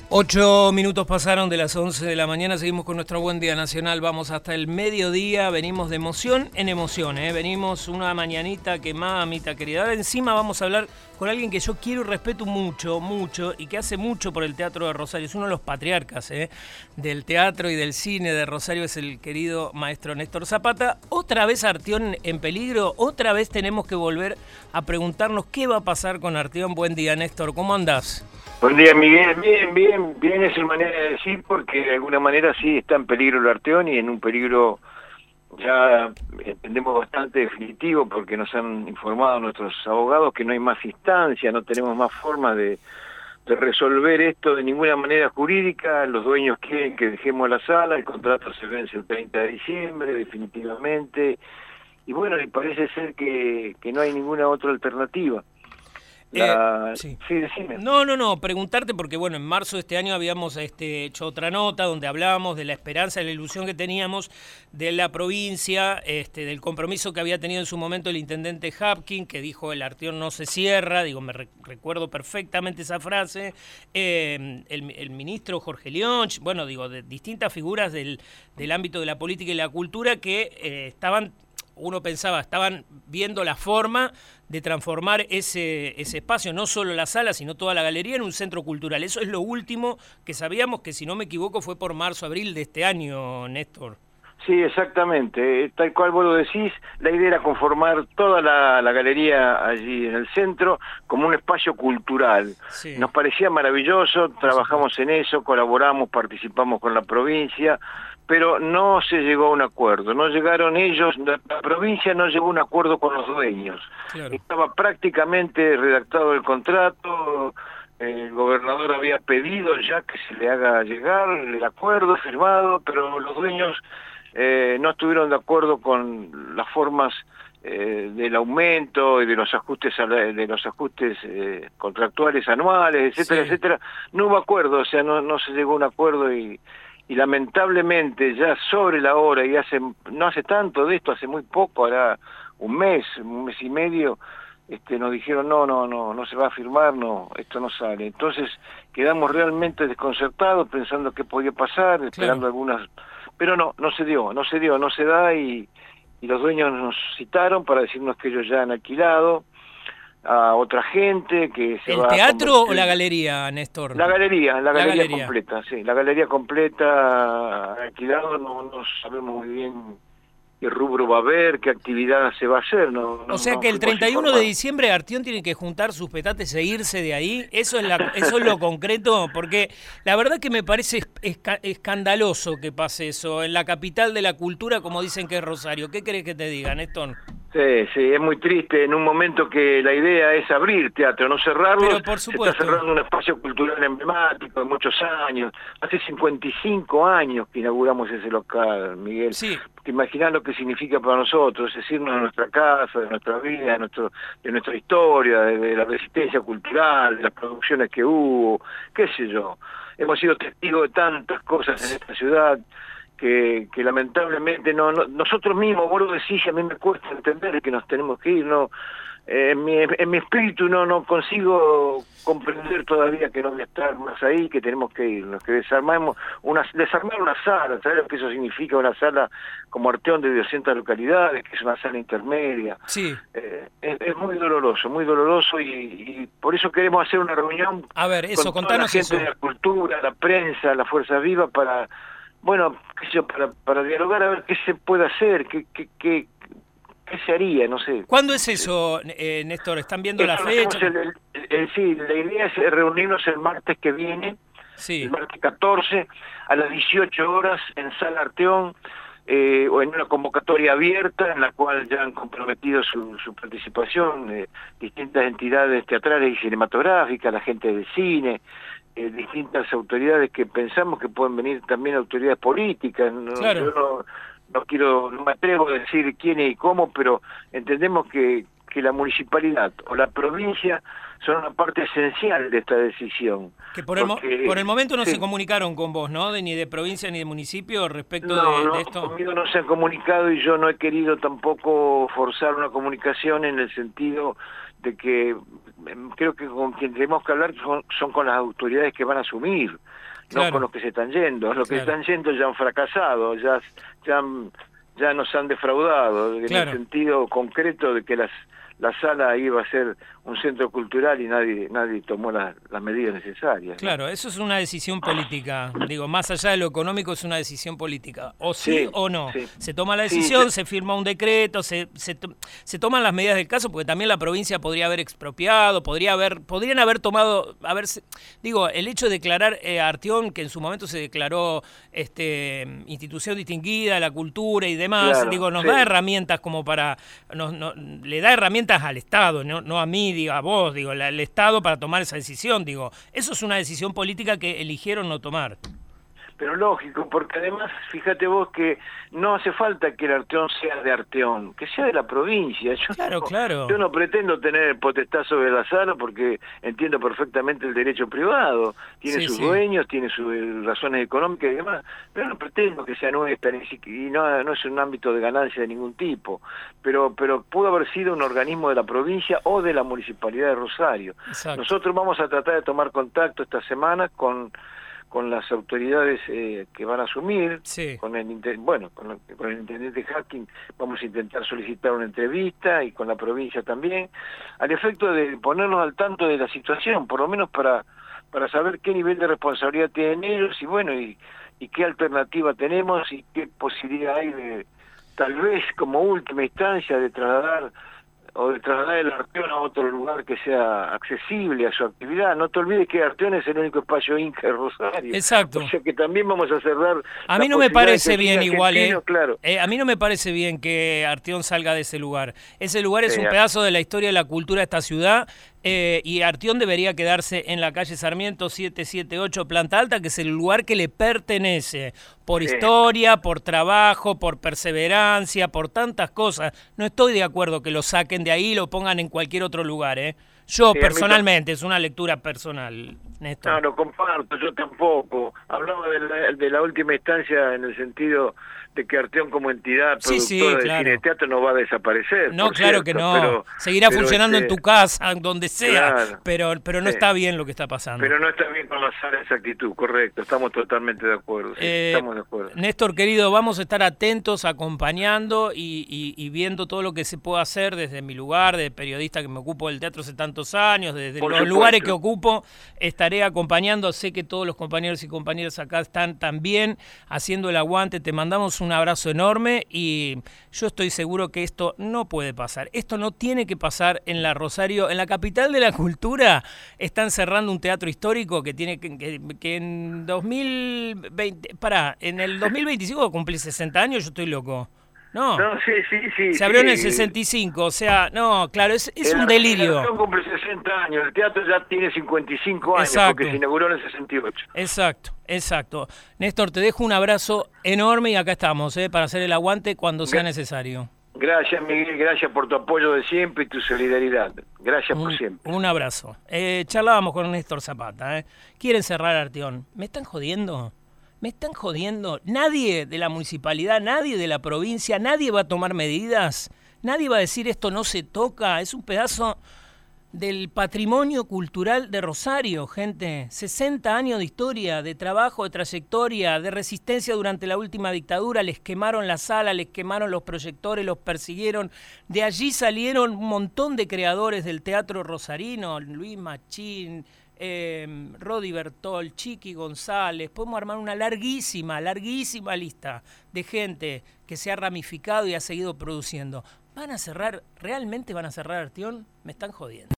8 minutos pasaron de las 11 de la mañana, seguimos con nuestro Buen Día Nacional, vamos hasta el mediodía, venimos de emoción en emoción, venimos una mañanita que mamita querida. Ahora encima vamos a hablar con alguien que yo quiero y respeto mucho, mucho, y que hace mucho por el Teatro de Rosario, es uno de los patriarcas del teatro y del cine de Rosario, es el querido maestro Néstor Zapata. Otra vez Artión en peligro, otra vez tenemos que volver a preguntarnos qué va a pasar con Artión. Buen día, Néstor, ¿cómo andás? Buen día, Miguel. Bien es la manera de decir, porque de alguna manera sí está en peligro el Arteón, y en un peligro ya entendemos bastante definitivo, porque nos han informado nuestros abogados que no hay más instancia, no tenemos más forma de resolver esto de ninguna manera jurídica. Los dueños quieren que dejemos la sala, el contrato se vence el 30 de diciembre definitivamente, y bueno, y parece ser que no hay ninguna otra alternativa. Sí, decime. No, preguntarte porque bueno, en marzo de este año habíamos hecho otra nota donde hablábamos de la esperanza, de la ilusión que teníamos de la provincia, del compromiso que había tenido en su momento el intendente Hapkin, que dijo el Arteón no se cierra, recuerdo perfectamente esa frase, el ministro Jorge Leonch, bueno, de distintas figuras del ámbito de la política y la cultura que estaban viendo la forma de transformar ese espacio, no solo la sala, sino toda la galería, en un centro cultural. Eso es lo último que sabíamos, que si no me equivoco fue por marzo, abril de este año, Néstor. Sí, exactamente, tal cual vos lo decís. La idea era conformar toda la galería allí en el centro como un espacio cultural. Sí. Nos parecía maravilloso, trabajamos en eso, colaboramos, participamos con la provincia, pero no se llegó a un acuerdo, no llegaron ellos, la provincia no llegó a un acuerdo con los dueños. Claro. Estaba prácticamente redactado el contrato, el gobernador había pedido ya que se le haga llegar el acuerdo firmado, pero los dueños no estuvieron de acuerdo con las formas del aumento y de los ajustes contractuales anuales, etcétera, Sí. etcétera. No hubo acuerdo, o sea, no se llegó a un acuerdo, y lamentablemente ya sobre la hora, y no hace tanto de esto, hace muy poco, hará un mes y medio, nos dijeron no se va a firmar, no, esto no sale. Entonces quedamos realmente desconcertados, pensando qué podía pasar, esperando algunas, pero no se da, y los dueños nos citaron para decirnos que ellos ya han alquilado a otra gente que se ¿El va teatro o la galería, Néstor? La galería completa, sí, la galería completa alquilado. No sabemos muy bien qué rubro va a haber, qué actividad se va a hacer. O sea que el 31 de diciembre Artión tiene que juntar sus petates e irse de ahí. Eso es lo concreto, porque la verdad que me parece escandaloso que pase eso en la capital de la cultura, como dicen que es Rosario. ¿Qué querés que te diga, Néstor? Sí, es muy triste en un momento que la idea es abrir teatro, no cerrarlo. Pero por supuesto. Se está cerrando un espacio cultural emblemático de muchos años. Hace 55 años que inauguramos ese local, Miguel. Sí. Te imaginás lo que significa para nosotros, es irnos de nuestra casa, de nuestra vida, de nuestra historia, de la resistencia cultural, de las producciones que hubo, qué sé yo. Hemos sido testigos de tantas cosas en esta ciudad que lamentablemente nosotros mismos, vos lo decís, a mí me cuesta entender que nos tenemos que ir, en mi espíritu no consigo comprender todavía que no voy a estar más ahí, que tenemos que irnos, que desarmar una sala. ¿Sabes lo que eso significa? Una sala como Arteón de 200 localidades, que es una sala intermedia. Sí. Es muy doloroso, y por eso queremos hacer una reunión con toda la gente de la cultura, la prensa, la fuerza viva, para dialogar, a ver qué se puede hacer, qué se haría, no sé. ¿Cuándo es eso, Néstor? ¿Están viendo la fecha? Sí, la idea es reunirnos el martes que viene, sí. El martes 14, a las 18 horas, en Sala Arteón, o en una convocatoria abierta en la cual ya han comprometido su participación distintas entidades teatrales y cinematográficas, la gente del cine, distintas autoridades que pensamos que pueden venir también autoridades políticas. Claro. Yo no me atrevo a decir quién y cómo, pero entendemos que la municipalidad o la provincia son una parte esencial de esta decisión. Que por el momento no se comunicaron con vos, ¿no? Ni de provincia ni de municipio respecto de esto. Conmigo no se han comunicado, y yo no he querido tampoco forzar una comunicación, en el sentido de que creo que con quien tenemos que hablar son con las autoridades que van a asumir, no con los que se están yendo. Los que se están yendo ya han fracasado, ya nos han defraudado, en el sentido concreto de que la sala iba a ser un centro cultural y nadie tomó las medidas necesarias. Claro, ¿no? Eso es una decisión política. Digo, más allá de lo económico, es una decisión política. O sí o no. Sí. Se toma la decisión, se firma un decreto, se toman las medidas del caso, porque también la provincia podría haber expropiado, podrían haber tomado, digo, el hecho de declarar a Artión, que en su momento se declaró institución distinguida de la cultura y demás, digo, nos da herramientas como para, le da herramientas al Estado, no a mí, digo, a vos, digo, al Estado para tomar esa decisión, digo, eso es una decisión política que eligieron no tomar. Pero lógico, porque además, fíjate vos que no hace falta que el Arteón sea de Arteón, que sea de la provincia. Yo no pretendo tener potestad sobre la sala porque entiendo perfectamente el derecho privado, tiene sus dueños, tiene sus razones económicas y demás, pero no pretendo que sea nuestra, y no es un ámbito de ganancia de ningún tipo, pero pudo haber sido un organismo de la provincia o de la Municipalidad de Rosario. Exacto. Nosotros vamos a tratar de tomar contacto esta semana con las autoridades que van a asumir, con el intendente Hacking vamos a intentar solicitar una entrevista y con la provincia también, al efecto de ponernos al tanto de la situación, por lo menos para saber qué nivel de responsabilidad tienen ellos y qué alternativa tenemos y qué posibilidad hay de, tal vez como última instancia, de trasladar el Arteón a otro lugar que sea accesible a su actividad. No te olvides que Arteón es el único espacio Inca de Rosario. Exacto. O sea que también vamos a cerrar. A mí no me parece bien igual, a mí no me parece bien que Arteón salga de ese lugar. Ese lugar es un pedazo de la historia y la cultura de esta ciudad. Y Arteón debería quedarse en la calle Sarmiento 778, planta alta, que es el lugar que le pertenece, por historia, por trabajo, por perseverancia, por tantas cosas. No estoy de acuerdo que lo saquen de ahí y lo pongan en cualquier otro lugar, Yo personalmente, es una lectura personal, Néstor. No, lo comparto, yo tampoco. Hablaba de la última instancia en el sentido de que Arteón como entidad productora de cine y teatro no va a desaparecer. No, claro que no. Seguirá funcionando en tu casa, donde sea, pero no está bien lo que está pasando. Pero no está bien con la sala esa actitud, correcto. Estamos totalmente de acuerdo. Estamos de acuerdo. Néstor, querido, vamos a estar atentos, acompañando y viendo todo lo que se pueda hacer desde mi lugar, de periodista que me ocupo del teatro hace tantos años, desde los lugares que ocupo, estaré acompañando. Sé que todos los compañeros y compañeras acá están también haciendo el aguante. Te mandamos un abrazo enorme y yo estoy seguro que esto no puede pasar. Esto no tiene que pasar en la Rosario, en la capital de la cultura. Están cerrando un teatro histórico que tiene que en 2020, en el 2025 cumple 60 años, yo estoy loco. No, sí. Se abrió en el 65, o sea, no, claro, es un delirio. El cumple 60 años, el teatro ya tiene 55 años, porque se inauguró en el 68. Exacto. Néstor, te dejo un abrazo enorme y acá estamos, para hacer el aguante cuando sea necesario. Gracias, Miguel, gracias por tu apoyo de siempre y tu solidaridad. Gracias por siempre. Un abrazo. Charlábamos con Néstor Zapata, Quieren cerrar Arteón. ¿Me están jodiendo? ¿Me están jodiendo? Nadie de la municipalidad, nadie de la provincia, nadie va a tomar medidas, nadie va a decir esto no se toca, es un pedazo del patrimonio cultural de Rosario, gente. 60 años de historia, de trabajo, de trayectoria, de resistencia durante la última dictadura. Les quemaron la sala, les quemaron los proyectores, los persiguieron. De allí salieron un montón de creadores del teatro rosarino, Luis Machín, Rodi Bertol, Chiqui González. Podemos armar una larguísima lista de gente que se ha ramificado y ha seguido produciendo. ¿Van a cerrar? ¿Realmente van a cerrar Arteón? Me están jodiendo.